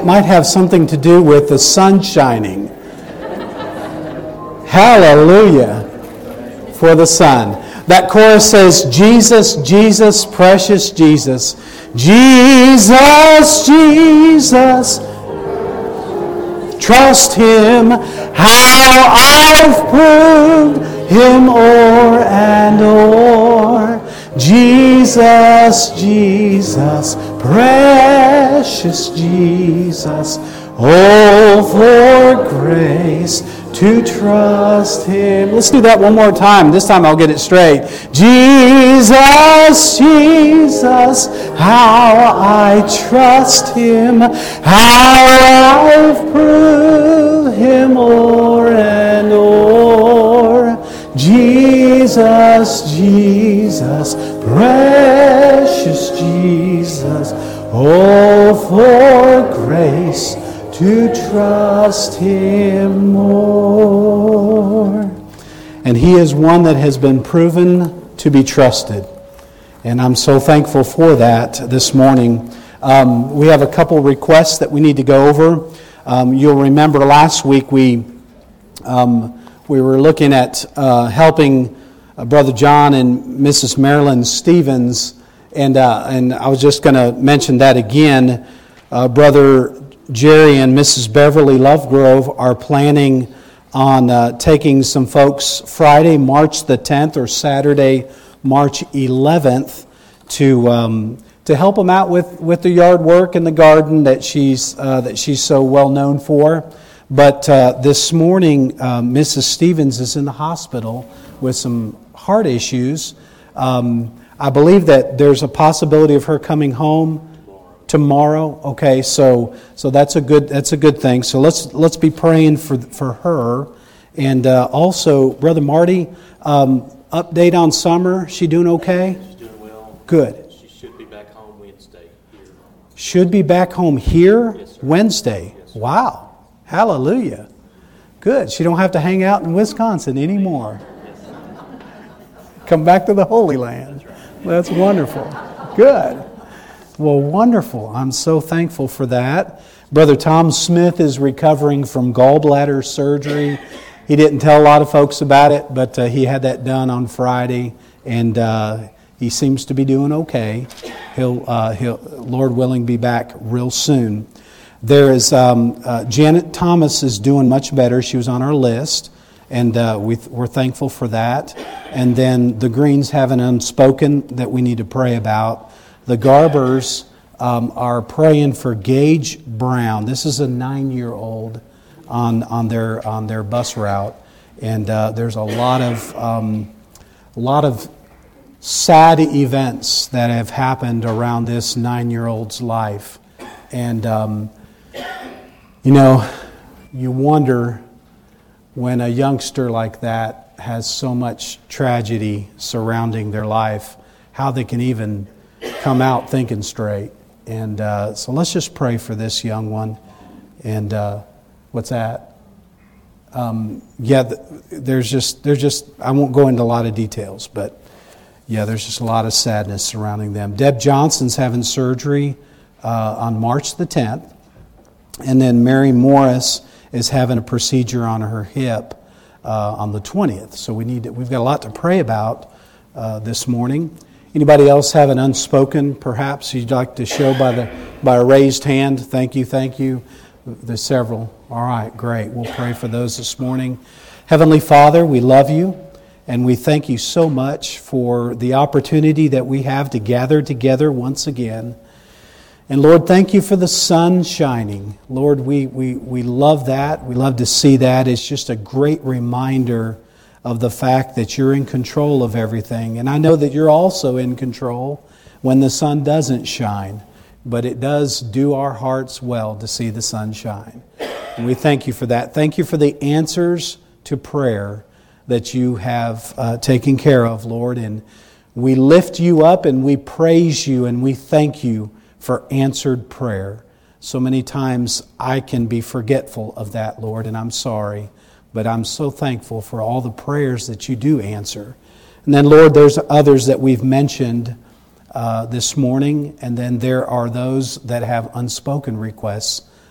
it might have something to do with the sun shining. Hallelujah for the sun. That chorus says, Jesus, Jesus, precious Jesus. Jesus, Jesus, trust Him. How I've proved Him o'er and o'er. Jesus, Jesus, precious Jesus. Oh, for grace to trust Him. Let's do that one more time. This time I'll get it straight. Jesus, Jesus, how I trust Him, how I've proved Him o'er and o'er. Jesus, Jesus, precious Jesus. Oh, for grace to trust Him more. And He is one that has been proven to be trusted. And I'm so thankful for that this morning. We have a couple requests that we need to go over. You'll remember last week we were looking at helping Brother John and Mrs. Marilyn Stevens. And I was just going to mention that again. Brother Jerry and Mrs. Beverly Lovegrove are planning on taking some folks Friday, March the 10th, or Saturday, March 11th, to help them out with the yard work and the garden that she's so well known for. But this morning, Mrs. Stevens is in the hospital with some heart issues. I believe that there's a possibility of her coming home tomorrow. Okay, so that's a good thing. So let's be praying for her, and also Brother Marty. Update on Summer. She doing okay? She's doing well. Good. She should be back home Wednesday here. Should be back home here Yes, sir. Wednesday. Yes, sir. Wow, hallelujah. Good. She don't have to hang out in Wisconsin anymore. Come back to the Holy Land. That's wonderful. Good. Well, wonderful. I'm so thankful for that. Brother Tom Smith is recovering from gallbladder surgery. He didn't tell a lot of folks about it, but he had that done on Friday, and he seems to be doing okay. He'll, Lord willing, be back real soon. There is Janet Thomas is doing much better. She was on our list, and we're thankful for that. And then the Greens have an unspoken that we need to pray about. The Garbers are praying for Gage Brown. This is a 9-year-old on their bus route, and there's a lot of sad events that have happened around this 9-year-old's life, and you wonder when a youngster like that has so much tragedy surrounding their life, how they can even come out thinking straight. And so let's just pray for this young one. And what's that? There's just I won't go into a lot of details, but yeah, there's just a lot of sadness surrounding them. Deb Johnson's having surgery on March the 10th, and then Mary Morris is having a procedure on her hip on the 20th. So we've got a lot to pray about this morning. Anybody else have an unspoken, perhaps you'd like to show by a raised hand? Thank you. There's several. All right, great. We'll pray for those this morning. Heavenly Father, we love you, and we thank you so much for the opportunity that we have to gather together once again. And Lord, thank you for the sun shining. Lord, we love that. We love to see that. It's just a great reminder of the fact that you're in control of everything. And I know that you're also in control when the sun doesn't shine. But it does do our hearts well to see the sun shine. And we thank you for that. Thank you for the answers to prayer that you have taken care of, Lord. And we lift you up and we praise you and we thank you for answered prayer. So many times I can be forgetful of that, Lord, and I'm sorry. But I'm so thankful for all the prayers that you do answer. And then, Lord, there's others that we've mentioned this morning, and then there are those that have unspoken requests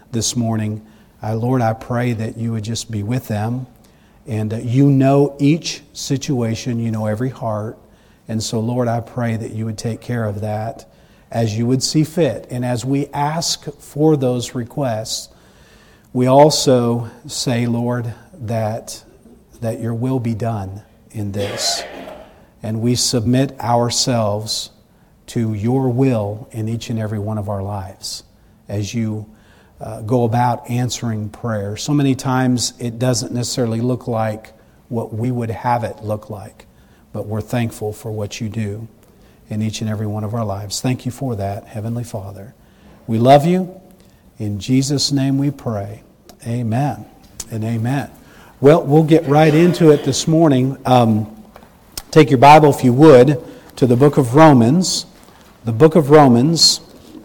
this morning. Lord, I pray that you would just be with them. And you know each situation, you know every heart. And so, Lord, I pray that you would take care of that as you would see fit. And as we ask for those requests, we also say, Lord, that your will be done in this. And we submit ourselves to your will in each and every one of our lives as you go about answering prayer. So many times it doesn't necessarily look like what we would have it look like, but we're thankful for what you do in each and every one of our lives. Thank you for that, Heavenly Father. We love you. In Jesus' name we pray. Amen and amen. Well, we'll get right into it this morning. Take your Bible, if you would, to the book of Romans. The book of Romans.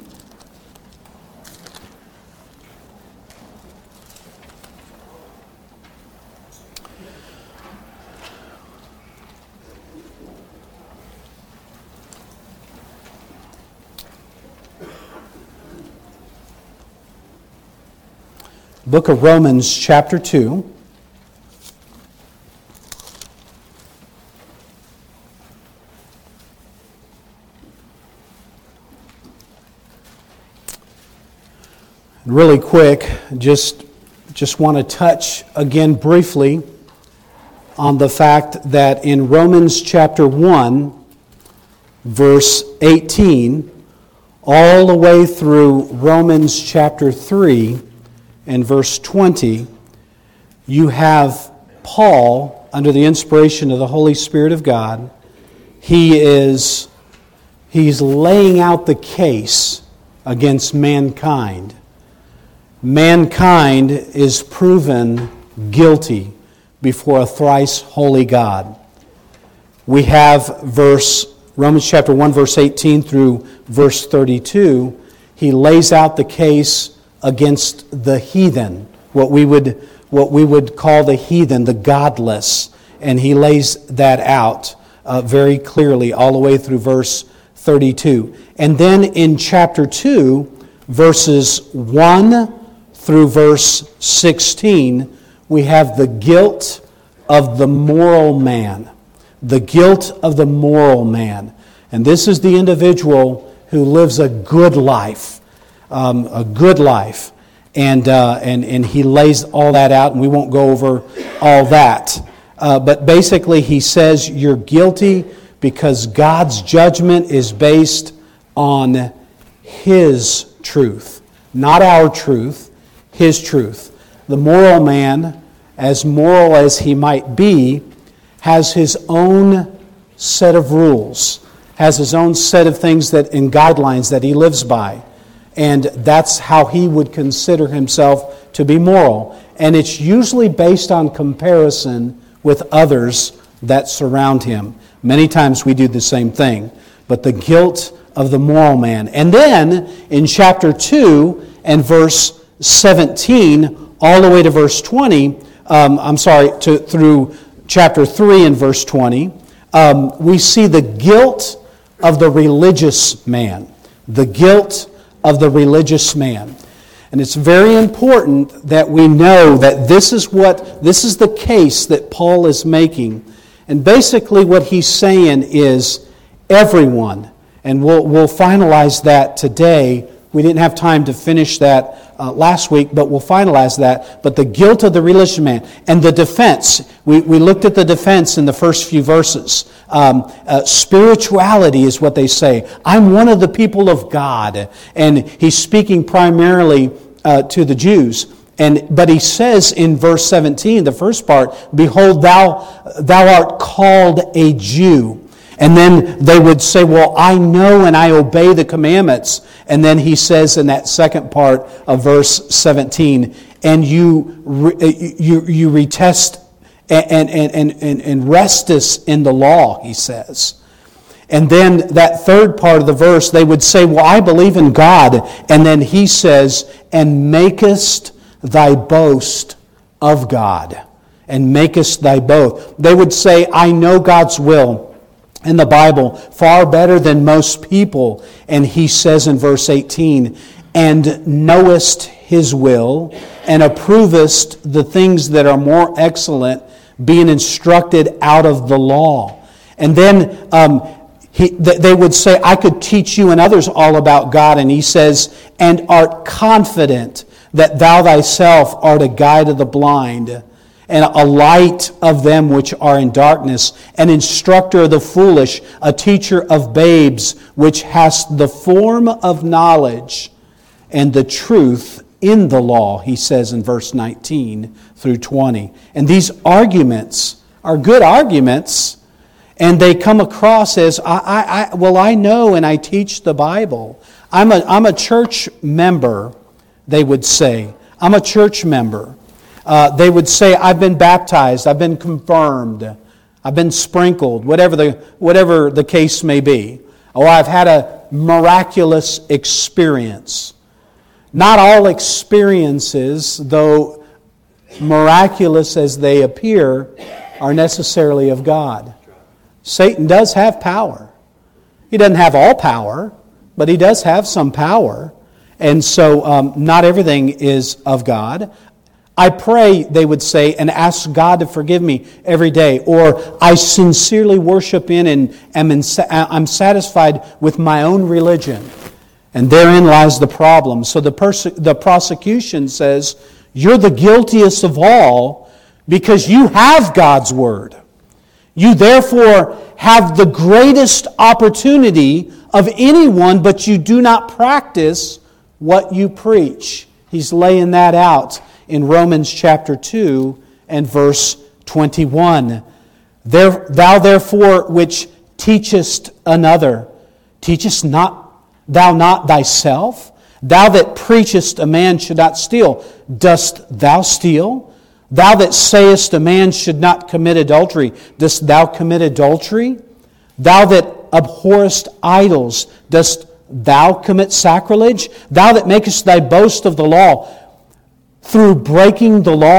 Book of Romans, chapter 2. Really quick, just want to touch again briefly on the fact that in Romans chapter 1, verse 18, all the way through Romans chapter 3, in verse 20, you have Paul, under the inspiration of the Holy Spirit of God, he's laying out the case against mankind. Mankind is proven guilty before a thrice holy God. We have Romans chapter 1, verse 18 through verse 32. He lays out the case against the heathen, what we would call the heathen, the godless. And he lays that out very clearly all the way through verse 32. And then in chapter 2, verses 1 through verse 16, we have the guilt of the moral man. The guilt of the moral man. And this is the individual who lives a good life. And he lays all that out, and we won't go over all that. But basically he says you're guilty because God's judgment is based on His truth. Not our truth, His truth. The moral man, as moral as he might be, has his own set of rules, has his own set of things and guidelines that he lives by. And that's how he would consider himself to be moral. And it's usually based on comparison with others that surround him. Many times we do the same thing. But the guilt of the moral man. And then in chapter 2 and verse 17, all the way to verse 20, through chapter 3 and verse 20, we see the guilt of the religious man. The guilt of the religious man. And it's very important that we know that this is the case that Paul is making. And basically what he's saying is everyone, and we'll finalize that today. We didn't have time to finish that last week, but we'll finalize that. But the guilt of the religious man and the defense. We looked at the defense in the first few verses. Spirituality is what they say. I'm one of the people of God. And he's speaking primarily to the Jews. But he says in verse 17, the first part, "Behold, thou art called a Jew." And then they would say, well, I know and I obey the commandments. And then he says in that second part of verse 17, and you retest and restest in the law, he says. And then that third part of the verse, they would say, well, I believe in God. And then he says, and makest thy boast of God. And makest thy boast. They would say, I know God's will in the Bible far better than most people. And he says in verse 18, and knowest His will, and approvest the things that are more excellent, being instructed out of the law. And then they would say, I could teach you and others all about God. And he says, and art confident that thou thyself art a guide of the blind, and a light of them which are in darkness, an instructor of the foolish, a teacher of babes, which hast the form of knowledge and the truth in the law, he says in verse 19 through 20. And these arguments are good arguments, and they come across as, I know and I teach the Bible. I'm a church member, they would say. I'm a church member. They would say, I've been baptized, I've been confirmed, I've been sprinkled, whatever the case may be. Or I've had a miraculous experience. Not all experiences, though miraculous as they appear, are necessarily of God. Satan does have power. He doesn't have all power, but he does have some power. And so not everything is of God. I pray, they would say, and ask God to forgive me every day. Or I sincerely worship in and I'm satisfied with my own religion. And therein lies the problem. So the prosecution says, you're the guiltiest of all because you have God's Word. You therefore have the greatest opportunity of anyone, but you do not practice what you preach. He's laying that out in Romans chapter 2 and verse 21. Thou therefore which teachest another, teachest not thou not thyself? Thou that preachest a man should not steal, dost thou steal? Thou that sayest a man should not commit adultery, dost thou commit adultery? Thou that abhorrest idols, dost thou commit sacrilege? Thou that makest thy boast of the law, through breaking the law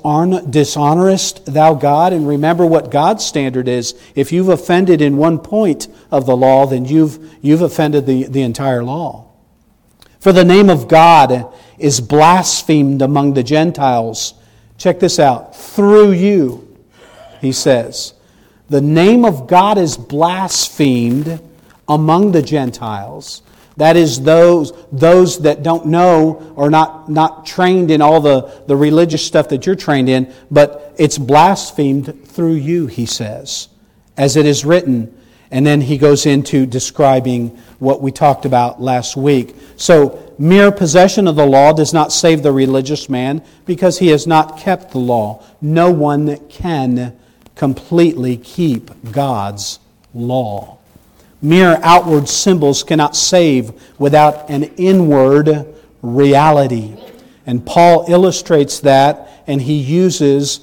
dishonorest thou God? And remember what God's standard is. If you've offended in one point of the law, then you've offended the entire law. For the name of God is blasphemed among the Gentiles. Check this out. Through you, he says. The name of God is blasphemed among the Gentiles. That is those that don't know or not trained in all the religious stuff that you're trained in, but it's blasphemed through you, he says, as it is written. And then he goes into describing what we talked about last week. So, mere possession of the law does not save the religious man because he has not kept the law. No one can completely keep God's law. Mere outward symbols cannot save without an inward reality. And Paul illustrates that, and he uses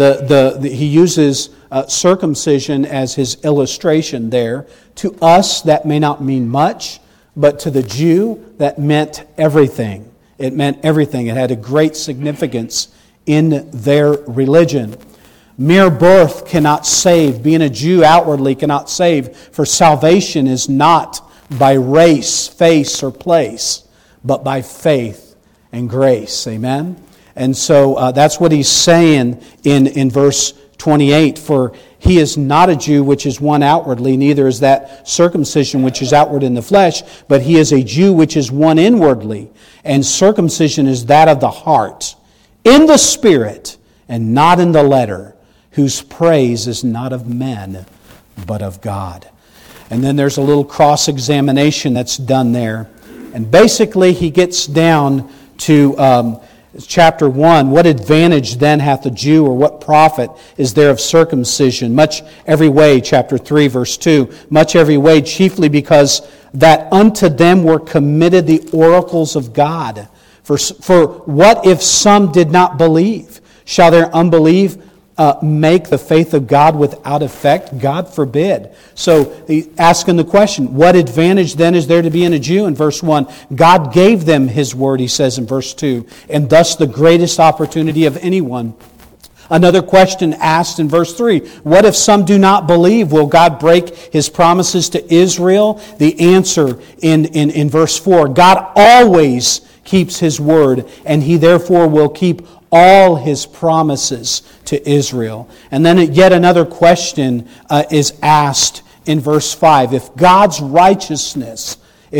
circumcision as his illustration there. To us, that may not mean much, but to the Jew, that meant everything. It meant everything. It had a great significance in their religion. Mere birth cannot save. Being a Jew outwardly cannot save, for salvation is not by race, face, or place, but by faith and grace. Amen? And so that's what he's saying in verse 28. For he is not a Jew which is one outwardly, neither is that circumcision which is outward in the flesh, but he is a Jew which is one inwardly. And circumcision is that of the heart, in the spirit, and not in the letter, whose praise is not of men, but of God. And then there's a little cross-examination that's done there. And basically he gets down to chapter 1. What advantage then hath the Jew, or what profit is there of circumcision? Much every way, chapter 3, verse 2. Much every way, chiefly because that unto them were committed the oracles of God. For what if some did not believe? Shall their unbelief make the faith of God without effect? God forbid. So he's asking the question, what advantage then is there to being a Jew? In verse 1, God gave them His word, he says in verse 2, and thus the greatest opportunity of anyone Another question asked in verse 3, what if some do not believe? Will God break His promises to Israel? The answer in verse 4, God always keeps His word, and He therefore will keep all His promises to Israel. And then yet another question is asked in verse 5. If God's righteousness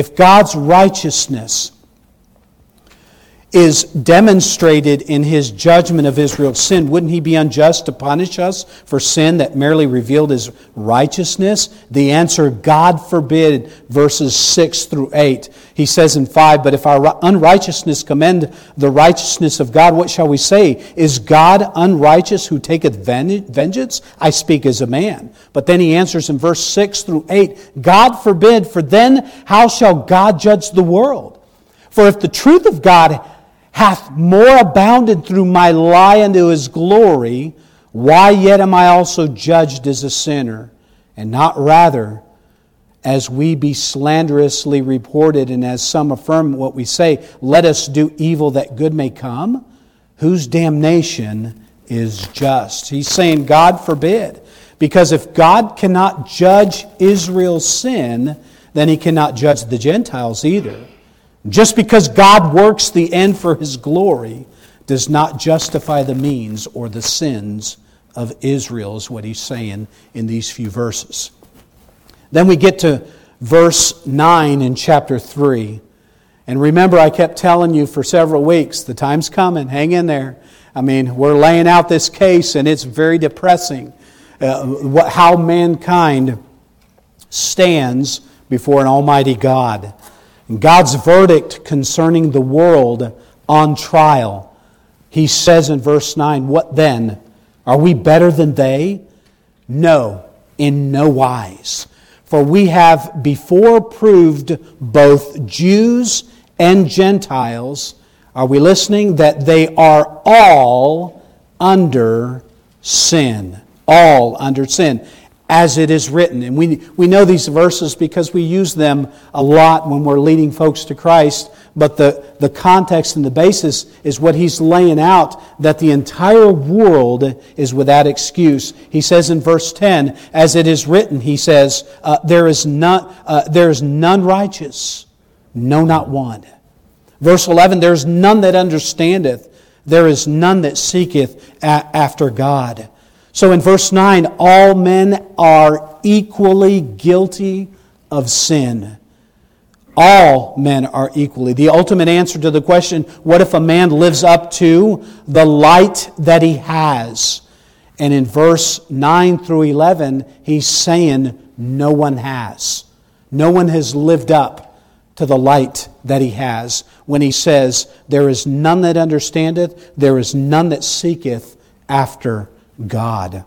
is demonstrated in His judgment of Israel's sin, wouldn't He be unjust to punish us for sin that merely revealed His righteousness? The answer, God forbid, verses 6 through 8. He says in 5, but if our unrighteousness commend the righteousness of God, what shall we say? Is God unrighteous who taketh vengeance? I speak as a man. But then he answers in verse 6 through 8, God forbid, for then how shall God judge the world? For if the truth of God hath more abounded through my lie unto His glory, why yet am I also judged as a sinner? And not rather as we be slanderously reported, and as some affirm what we say, let us do evil that good may come, whose damnation is just. He's saying, God forbid. Because if God cannot judge Israel's sin, then He cannot judge the Gentiles either. Just because God works the end for His glory does not justify the means or the sins of Israel, is what he's saying in these few verses. Then we get to verse 9 in chapter 3. And remember, I kept telling you for several weeks, the time's coming, hang in there. I mean, we're laying out this case and it's very depressing how mankind stands before an almighty God. God's verdict concerning the world on trial. He says in verse 9, what then? Are we better than they? No, in no wise. For we have before proved both Jews and Gentiles, are we listening? That they are all under sin. All under sin. As it is written. And we know these verses because we use them a lot when we're leading folks to Christ. But the context and the basis is what he's laying out, that the entire world is without excuse. He says in verse 10, as it is written, he says, there is none righteous, no, not one. Verse 11, there is none that understandeth, there is none that seeketh after God. So in verse 9, all men are equally guilty of sin. All men are equally. The ultimate answer to the question, what if a man lives up to the light that he has? And in verse 9 through 11, he's saying no one has. No one has lived up to the light that he has. When he says, there is none that understandeth, there is none that seeketh after God.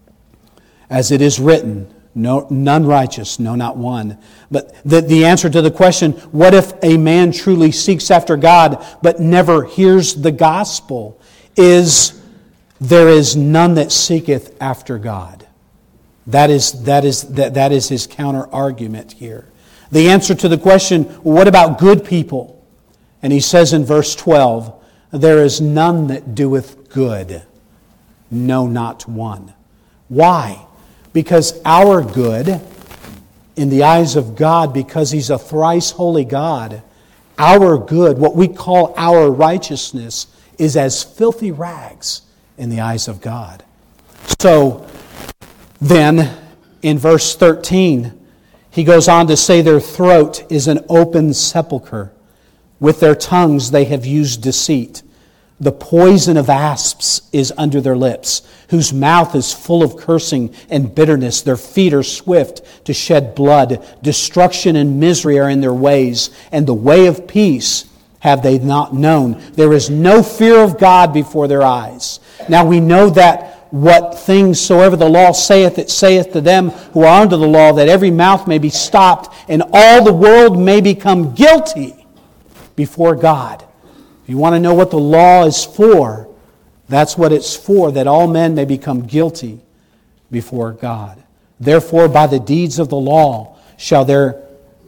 As it is written, no, none righteous, no, not one. But the answer to the question, what if a man truly seeks after God but never hears the gospel, is there is none that seeketh after God. That is his counter argument here. The answer to the question, what about good people? And he says in verse 12, there is none that doeth good. No, not one. Why? Because our good, in the eyes of God, because He's a thrice holy God, our good, what we call our righteousness, is as filthy rags in the eyes of God. So, then, in verse 13, he goes on to say their throat is an open sepulchre. With their tongues they have used deceit. The poison of asps is under their lips, whose mouth is full of cursing and bitterness. Their feet are swift to shed blood. Destruction and misery are in their ways, and the way of peace have they not known. There is no fear of God before their eyes. Now we know that what things soever the law saith, it saith to them who are under the law, that every mouth may be stopped, and all the world may become guilty before God. You want to know what the law is for? That's what it's for, that all men may become guilty before God. Therefore, by the deeds of the law shall there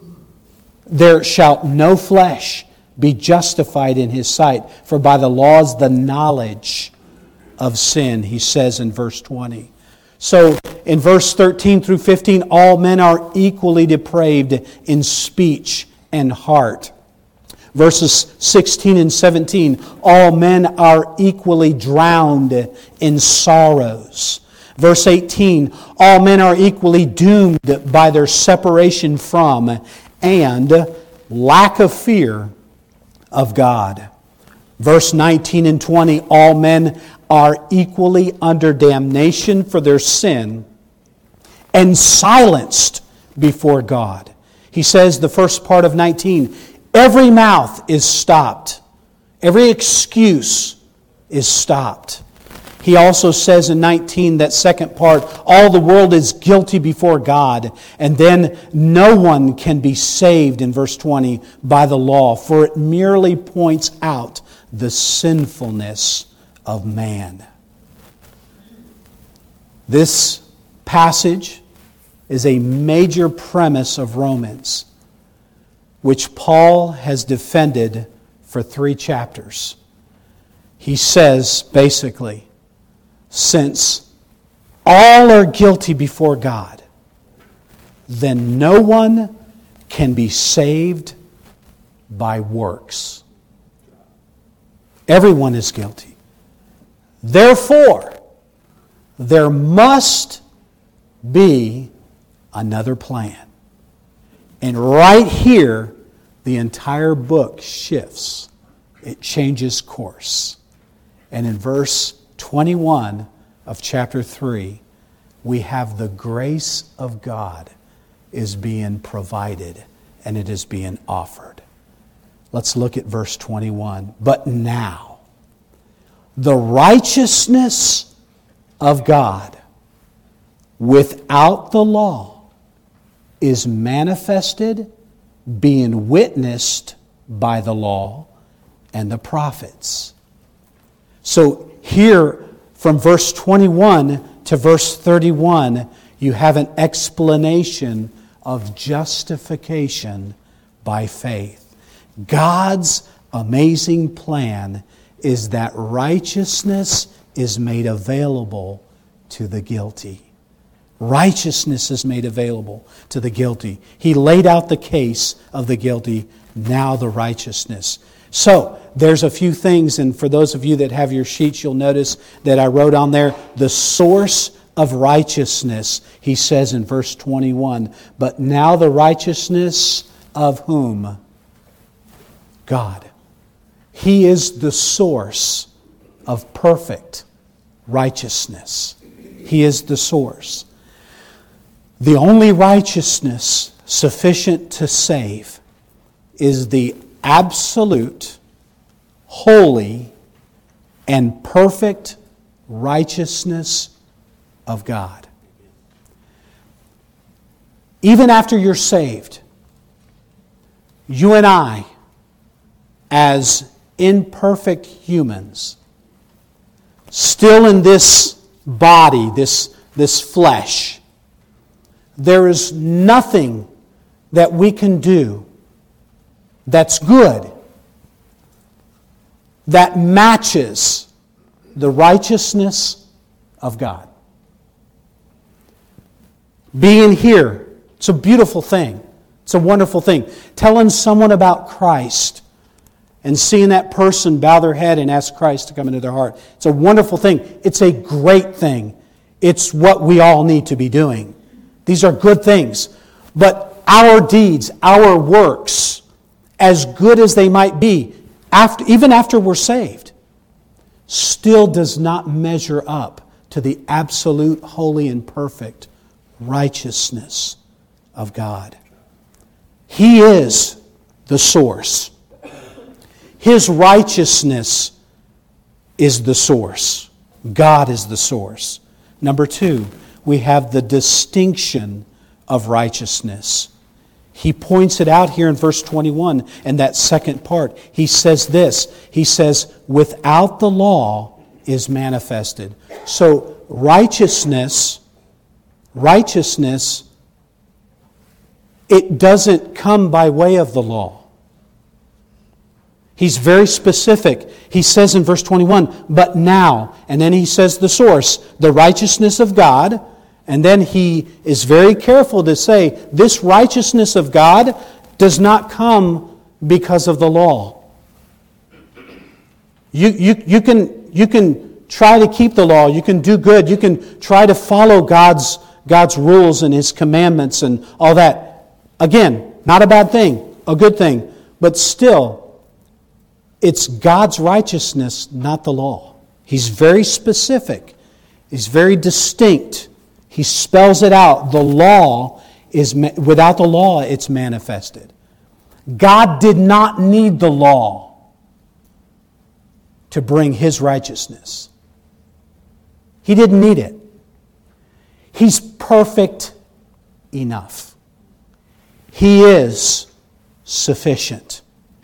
shall no flesh be justified in his sight. For by the law is the knowledge of sin, he says in verse 20. So in verse 13 through 15, all men are equally depraved in speech and heart. Verses 16 and 17, all men are equally drowned in sorrows. Verse 18, all men are equally doomed by their separation from and lack of fear of God. Verse 19 and 20, all men are equally under damnation for their sin and silenced before God. He says, the first part of 19, every mouth is stopped. Every excuse is stopped. He also says in 19, that second part, all the world is guilty before God. And then no one can be saved, in verse 20, by the law, for it merely points out the sinfulness of man. This passage is a major premise of Romans, which Paul has defended for 3 chapters. He says, basically, since all are guilty before God, then no one can be saved by works. Everyone is guilty. Therefore, there must be another plan. And right here, the entire book shifts. It changes course. And in verse 21 of chapter 3, we have the grace of God is being provided and it is being offered. Let's look at verse 21. But now, the righteousness of God without the law is manifested, being witnessed by the law and the prophets. So here, from verse 21 to verse 31, you have an explanation of justification by faith. God's amazing plan is that righteousness is made available to the guilty. Righteousness is made available to the guilty. He laid out the case of the guilty, now the righteousness. So, there's a few things, and for those of you that have your sheets, you'll notice that I wrote on there, the source of righteousness, he says in verse 21. But now the righteousness of whom? God. He is the source of perfect righteousness. He is the source. The only righteousness sufficient to save is the absolute, holy, and perfect righteousness of God. Even after you're saved, you and I, as imperfect humans, still in this body, this flesh, there is nothing that we can do that's good, that matches the righteousness of God. Being here, it's a beautiful thing. It's a wonderful thing. Telling someone about Christ and seeing that person bow their head and ask Christ to come into their heart. It's a wonderful thing. It's a great thing. It's what we all need to be doing. These are good things. But our deeds, our works, as good as they might be, even after we're saved, still does not measure up to the absolute, holy, and perfect righteousness of God. He is the source. His righteousness is the source. God is the source. Number 2, we have the distinction of righteousness. He points it out here in verse 21 and that second part. He says this. He says, without the law is manifested. So righteousness, it doesn't come by way of the law. He's very specific. He says in verse 21, but now, and then he says the source, the righteousness of God, and then he is very careful to say, this righteousness of God does not come because of the law. You can try to keep the law, you can do good, you can try to follow God's rules and His commandments and all that. Again, not a bad thing, a good thing, but still, it's God's righteousness, not the law. He's very specific. He's very distinct. He spells it out. The law is, without the law, it's manifested. God did not need the law to bring His righteousness. He didn't need it. He's perfect enough. He is sufficient.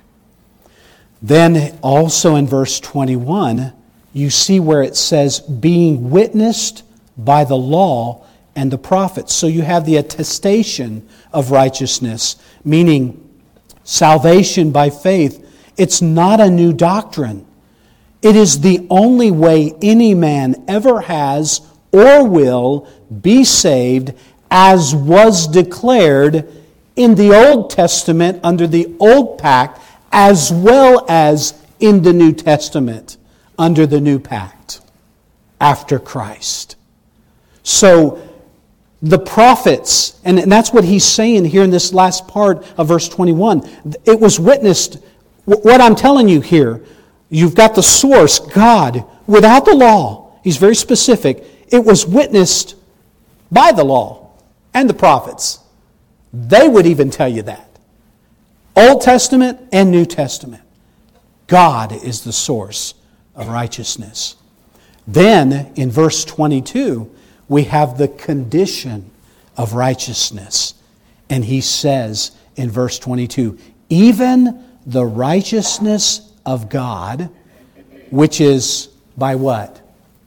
Then also in verse 21, you see where it says, being witnessed by the law and the prophets. So you have the attestation of righteousness, meaning salvation by faith. It's not a new doctrine. It is the only way any man ever has or will be saved, as was declared in the Old Testament under the Old Pact, as well as in the New Testament under the New Pact after Christ. So the prophets, and that's what he's saying here in this last part of verse 21, it was witnessed. What I'm telling you here, you've got the source, God, without the law. He's very specific. It was witnessed by the law and the prophets. They would even tell you that. Old Testament and New Testament. God is the source of righteousness. Then, in verse 22, we have the condition of righteousness. And he says in verse 22, even the righteousness of God, which is by what?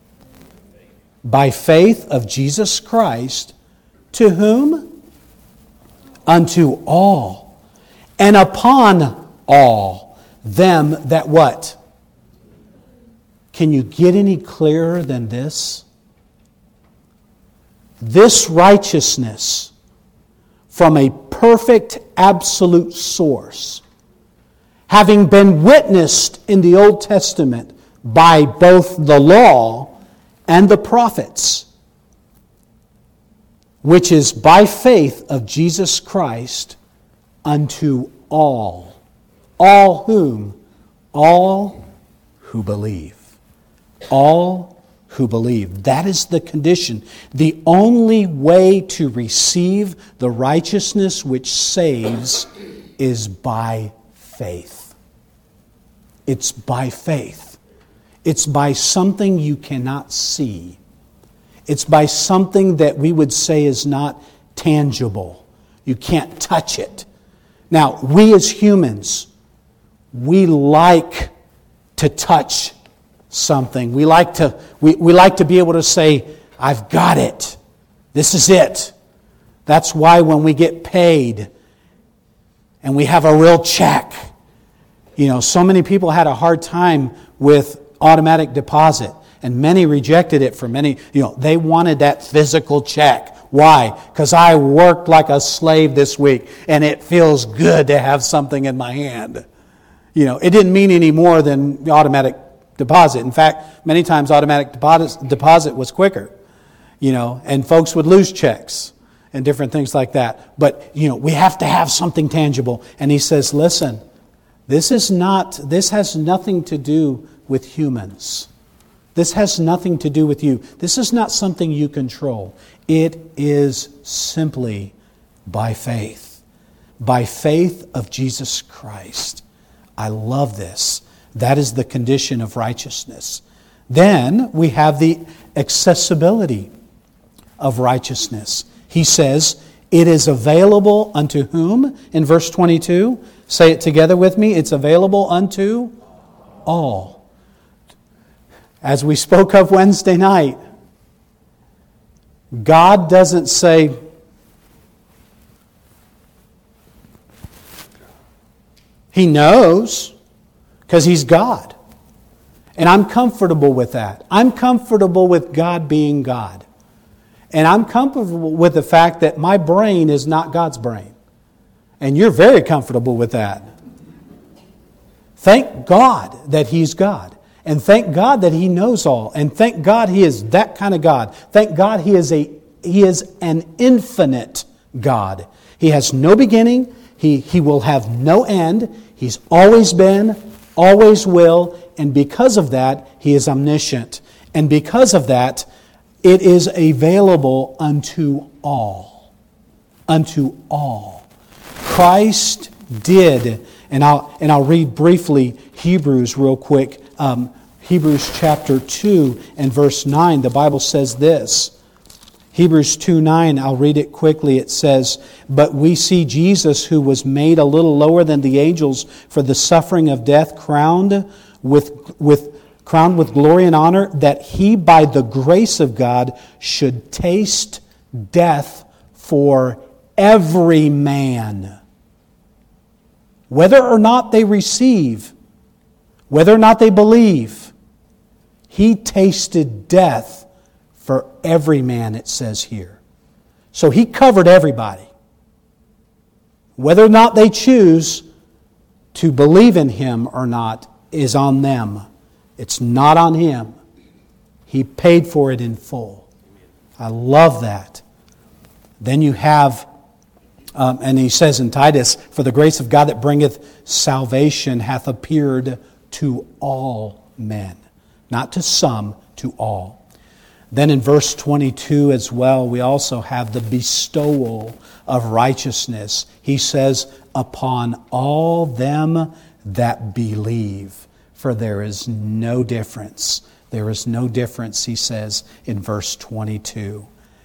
By faith of Jesus Christ, to whom? Unto all. And upon all them that what? Can you get any clearer than this? This righteousness from a perfect, absolute source, having been witnessed in the Old Testament by both the law and the prophets, which is by faith of Jesus Christ, unto all. All whom? All who believe. All who believe. That is the condition. The only way to receive the righteousness which saves is by faith. It's by faith. It's by something you cannot see. It's by something that we would say is not tangible. You can't touch it. Now, we as humans, we like to touch something. We like to be able to say, I've got it. This is it. That's why when we get paid and we have a real check, so many people had a hard time with automatic deposit, and many rejected it for many, they wanted that physical check. Why? Because I worked like a slave this week, and it feels good to have something in my hand. It didn't mean any more than automatic deposit. In fact, many times automatic deposit was quicker, and folks would lose checks and different things like that. But, we have to have something tangible. And he says, listen, this has nothing to do with humans. This has nothing to do with you. This is not something you control. It is simply by faith. By faith of Jesus Christ. I love this. That is the condition of righteousness. Then we have the accessibility of righteousness. He says, it is available unto whom? In verse 22, say it together with me. It's available unto all. As we spoke of Wednesday night, God doesn't say, He knows, because He's God. And I'm comfortable with that. I'm comfortable with God being God. And I'm comfortable with the fact that my brain is not God's brain. And you're very comfortable with that. Thank God that He's God. And thank God that He knows all. And thank God He is that kind of God. Thank God He is an infinite God. He has no beginning. He will have no end. He's always been, always will. And because of that, He is omniscient. And because of that, it is available unto all. Unto all. Christ did, and I'll read briefly Hebrews real quick. Hebrews chapter 2 and verse 9, the Bible says this. Hebrews 2:9, I'll read it quickly. It says, "But we see Jesus, who was made a little lower than the angels for the suffering of death, crowned with glory and honor, that He, by the grace of God, should taste death for every man." Whether or not they receive, whether or not they believe, He tasted death for every man, it says here. So He covered everybody. Whether or not they choose to believe in Him or not is on them. It's not on Him. He paid for it in full. I love that. Then you have, and he says in Titus, "For the grace of God that bringeth salvation hath appeared to all men." Not to some, to all. Then in verse 22 as well, we also have the bestowal of righteousness. He says, "Upon all them that believe, for there is no difference." There is no difference, he says in verse 22.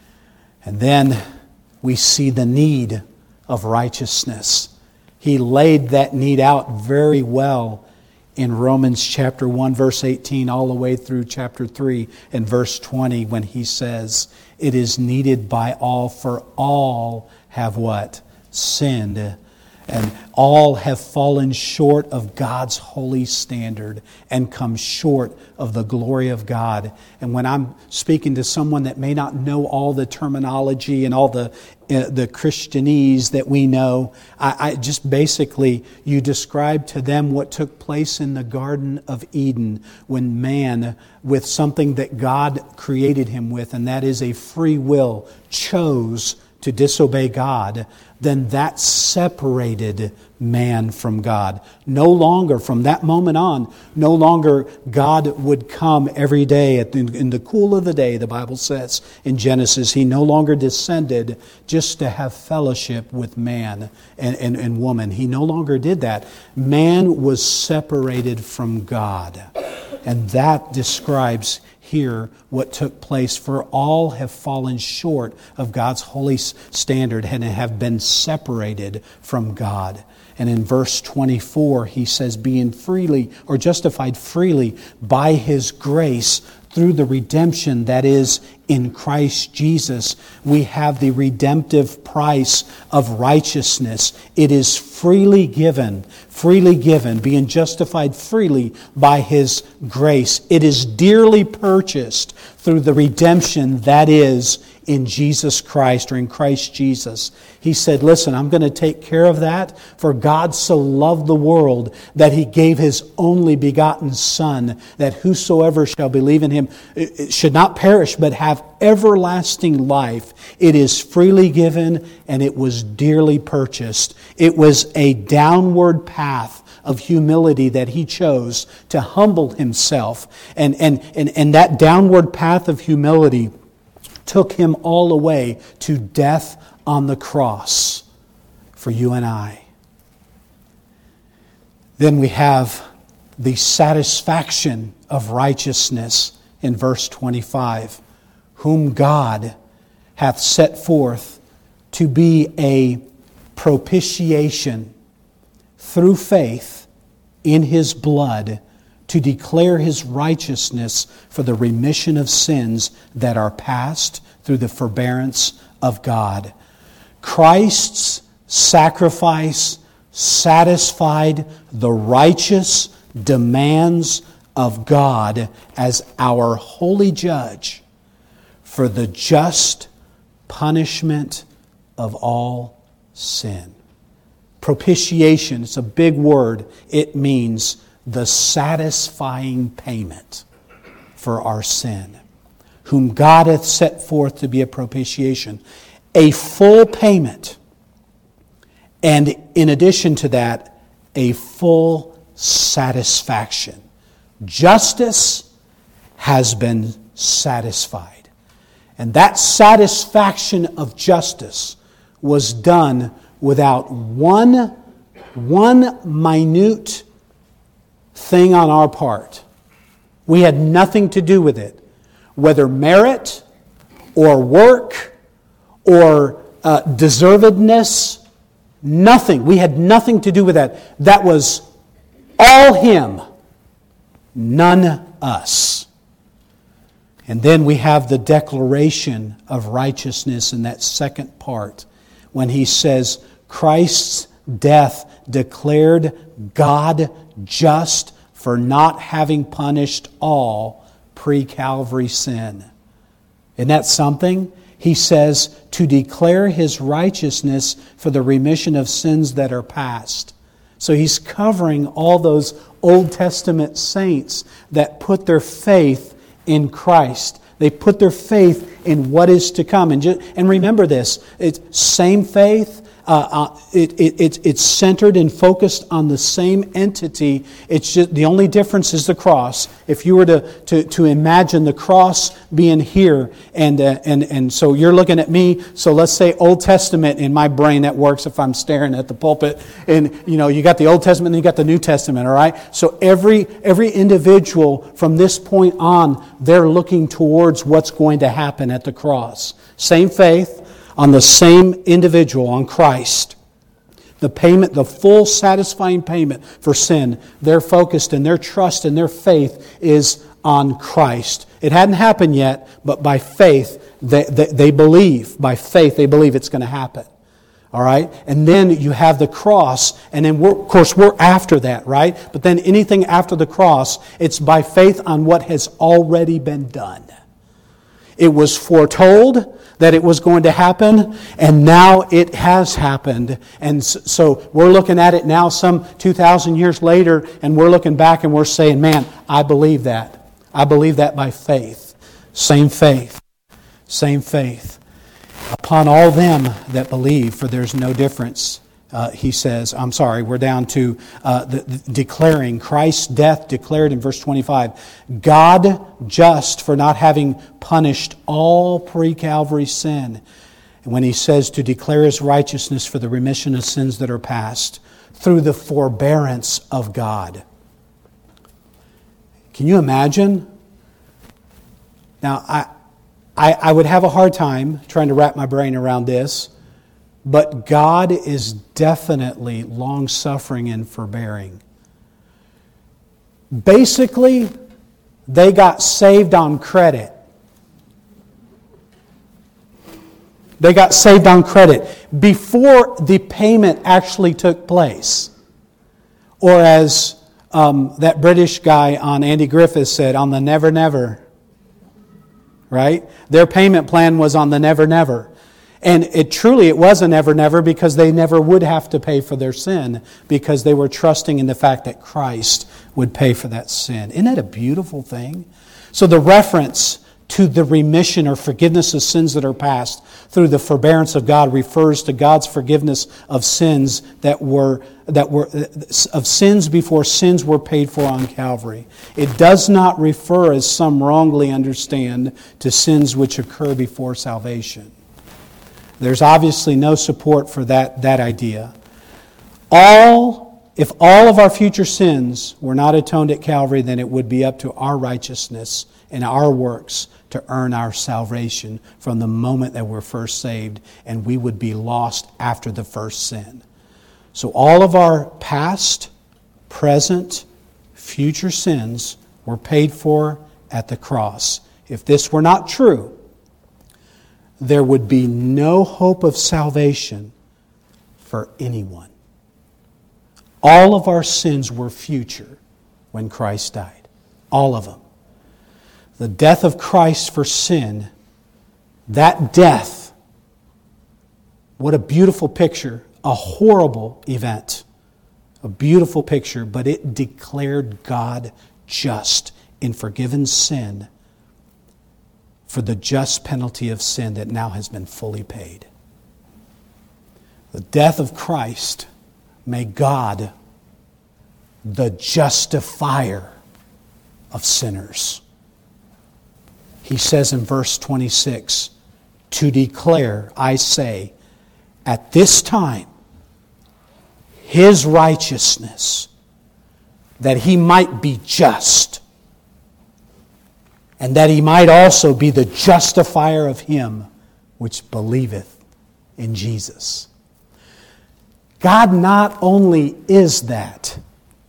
And then we see the need of righteousness. He laid that need out very well in Romans chapter 1, verse 18, all the way through chapter 3 and verse 20, when he says, "It is needed by all, for all have" what? "Sinned. And all have fallen short of God's holy standard and come short of the glory of God." And when I'm speaking to someone that may not know all the terminology and all the Christianese that we know, I just basically, you describe to them what took place in the Garden of Eden when man, with something that God created him with, and that is a free will, chose to disobey God, then that separated man from God. No longer, from that moment on, no longer God would come every day in the cool of the day, the Bible says in Genesis. He no longer descended just to have fellowship with man and woman. He no longer did that. Man was separated from God. And that describes here what took place. "For all have fallen short of God's holy standard and have been separated from God." And in verse 24, he says, "Being freely or justified freely by His grace through the redemption that is in Christ Jesus." We have the redemptive price of righteousness. It is freely given, being justified freely by His grace. It is dearly purchased through the redemption that is in Jesus Christ, or in Christ Jesus. He said, "Listen, I'm going to take care of that. For God so loved the world that He gave His only begotten Son, that whosoever shall believe in Him should not perish, but have everlasting life." It is freely given, and it was dearly purchased. It was a downward path of humility that He chose to humble Himself. And that downward path of humility took Him all the way to death on the cross for you and I. Then we have the satisfaction of righteousness in verse 25. "Whom God hath set forth to be a propitiation through faith in His blood, to declare His righteousness for the remission of sins that are past through the forbearance of God." Christ's sacrifice satisfied the righteous demands of God as our holy judge for the just punishment of all sin. Propitiation, it's a big word. It means the satisfying payment for our sin, whom God hath set forth to be a propitiation. A full payment, and in addition to that, a full satisfaction. Justice has been satisfied. And that satisfaction of justice was done without one minute thing on our part. We had nothing to do with it. Whether merit or work or deservedness, nothing. We had nothing to do with that. That was all Him, none us. And then we have the declaration of righteousness in that second part when he says, Christ's death declared God just for not having punished all pre-Calvary sin. Isn't that something? He says to declare His righteousness for the remission of sins that are past. So He's covering all those Old Testament saints that put their faith in Christ. They put their faith in what is to come. And remember this, it's same faith. It's centered and focused on the same entity. It's just the only difference is the cross. If you were to imagine the cross being here, and so you're looking at me. So let's say Old Testament in my brain, that works if I'm staring at the pulpit. And you got the Old Testament and you got the New Testament. All right. So every individual from this point on, they're looking towards what's going to happen at the cross. Same faith. On the same individual, on Christ. The payment, the full satisfying payment for sin, they're focused and their trust and their faith is on Christ. It hadn't happened yet, but by faith, they believe. By faith, they believe it's going to happen. All right? And then you have the cross, and then of course we're after that, right? But then anything after the cross, it's by faith on what has already been done. It was foretold that it was going to happen, and now it has happened. And so we're looking at it now some 2,000 years later, and we're looking back and we're saying, man, I believe that. I believe that by faith. Same faith. Same faith. Upon all them that believe, for there's no difference. He says, we're down to the declaring Christ's death declared in verse 25. God just for not having punished all pre-Calvary sin. And when he says to declare His righteousness for the remission of sins that are past through the forbearance of God. Can you imagine? Now, I would have a hard time trying to wrap my brain around this. But God is definitely long-suffering and forbearing. Basically, they got saved on credit. They got saved on credit before the payment actually took place. Or as that British guy on Andy Griffith said, on the never never. Right? Their payment plan was on the never never. And it was a never never because they never would have to pay for their sin because they were trusting in the fact that Christ would pay for that sin. Isn't that a beautiful thing? So the reference to the remission or forgiveness of sins that are past through the forbearance of God refers to God's forgiveness of sins that were of sins before sins were paid for on Calvary. It does not refer, as some wrongly understand, to sins which occur before salvation. There's obviously no support for that idea. If all of our future sins were not atoned at Calvary, then it would be up to our righteousness and our works to earn our salvation from the moment that we're first saved, and we would be lost after the first sin. So all of our past, present, future sins were paid for at the cross. If this were not true, there would be no hope of salvation for anyone. All of our sins were future when Christ died. All of them. The death of Christ for sin, that death, what a beautiful picture. A horrible event. A beautiful picture, but it declared God just in forgiven sin for the just penalty of sin that now has been fully paid. The death of Christ made God the justifier of sinners. He says in verse 26, to declare, I say, at this time, His righteousness, that He might be just, and that He might also be the justifier of him which believeth in Jesus. God not only is that,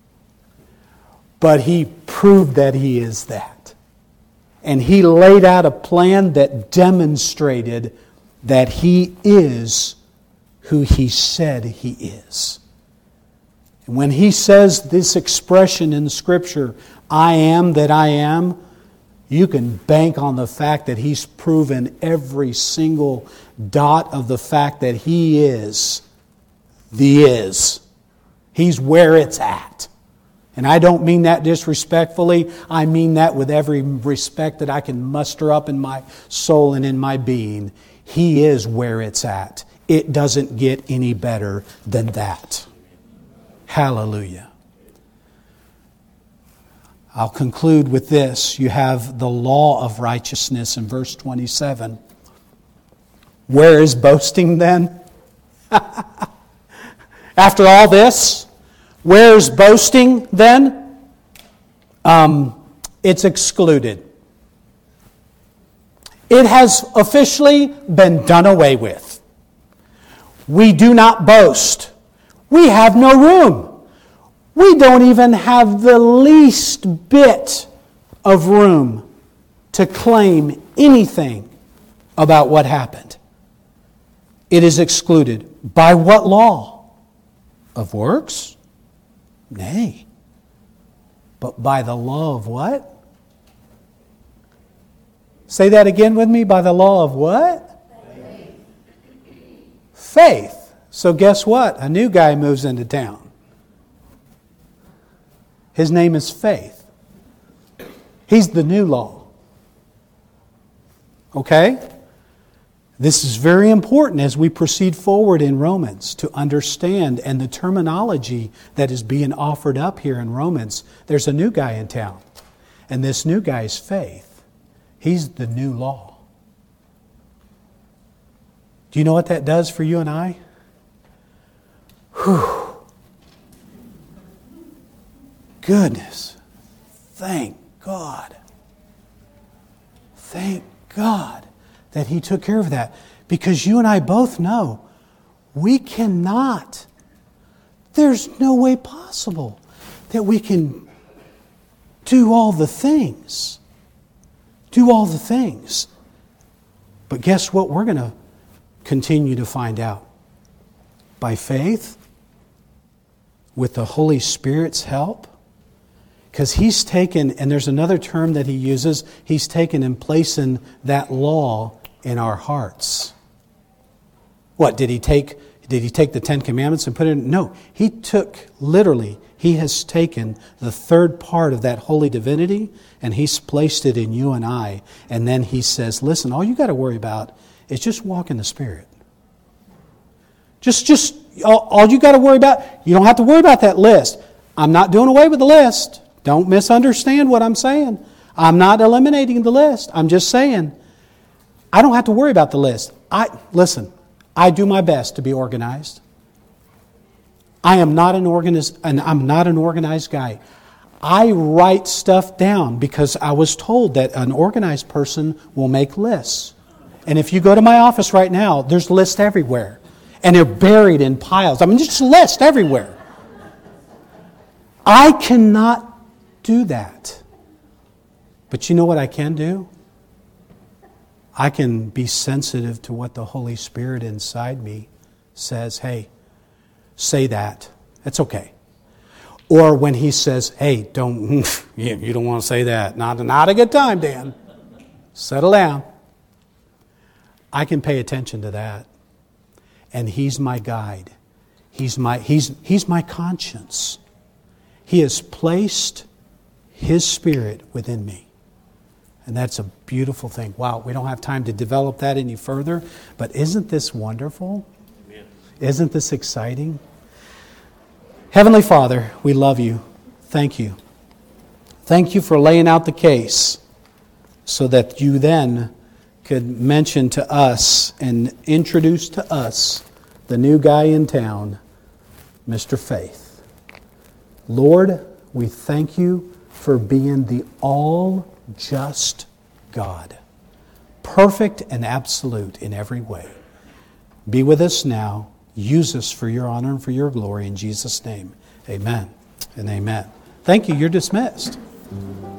but He proved that He is that. And He laid out a plan that demonstrated that He is who He said He is. And when He says this expression in Scripture, I am that I am, you can bank on the fact that He's proven every single dot of the fact that He is the is. He's where it's at. And I don't mean that disrespectfully. I mean that with every respect that I can muster up in my soul and in my being. He is where it's at. It doesn't get any better than that. Hallelujah. I'll conclude with this. You have the law of righteousness in verse 27. Where is boasting then? After all this, where is boasting then? It's excluded. It has officially been done away with. We do not boast. We have no room. We don't even have the least bit of room to claim anything about what happened. It is excluded. By what law? Of works? Nay. But by the law of what? Say that again with me. By the law of what? Faith. So guess what? A new guy moves into town. His name is Faith. He's the new law. Okay? This is very important as we proceed forward in Romans to understand, and the terminology that is being offered up here in Romans. There's a new guy in town. And this new guy is Faith. He's the new law. Do you know what that does for you and I? Whew. Goodness. Thank God. Thank God that He took care of that. Because you and I both know we cannot. There's no way possible that we can do all the things. Do all the things. But guess what we're going to continue to find out? By faith, with the Holy Spirit's help. Because He's taken, and there's another term that He uses, He's taken and placing that law in our hearts. What, did He take the Ten Commandments and put it in? No, He took, literally, He has taken the third part of that holy divinity and He's placed it in you and I. And then He says, listen, all you got to worry about is just walk in the Spirit. Just all you got to worry about, you don't have to worry about that list. I'm not doing away with the list. Don't misunderstand what I'm saying. I'm not eliminating the list. I'm just saying, I don't have to worry about the list. Listen, I do my best to be organized. I'm not an organized guy. I write stuff down because I was told that an organized person will make lists. And if you go to my office right now, there's lists everywhere. And they're buried in piles. I mean, just lists everywhere. I cannot do that. But you know what I can do? I can be sensitive to what the Holy Spirit inside me says. Hey, say that. That's okay. Or when he says, hey, don't, you don't want to say that. Not a good time, Dan. Settle down. I can pay attention to that. And he's my guide. He's my conscience. He has placed his Spirit within me. And that's a beautiful thing. Wow, we don't have time to develop that any further, but isn't this wonderful? Amen. Isn't this exciting? Heavenly Father, we love you. Thank you. Thank you for laying out the case so that you then could mention to us and introduce to us the new guy in town, Mr. Faith. Lord, we thank you for being the all-just God, perfect and absolute in every way. Be with us now. Use us for your honor and for your glory. In Jesus' name, amen and amen. Thank you. You're dismissed.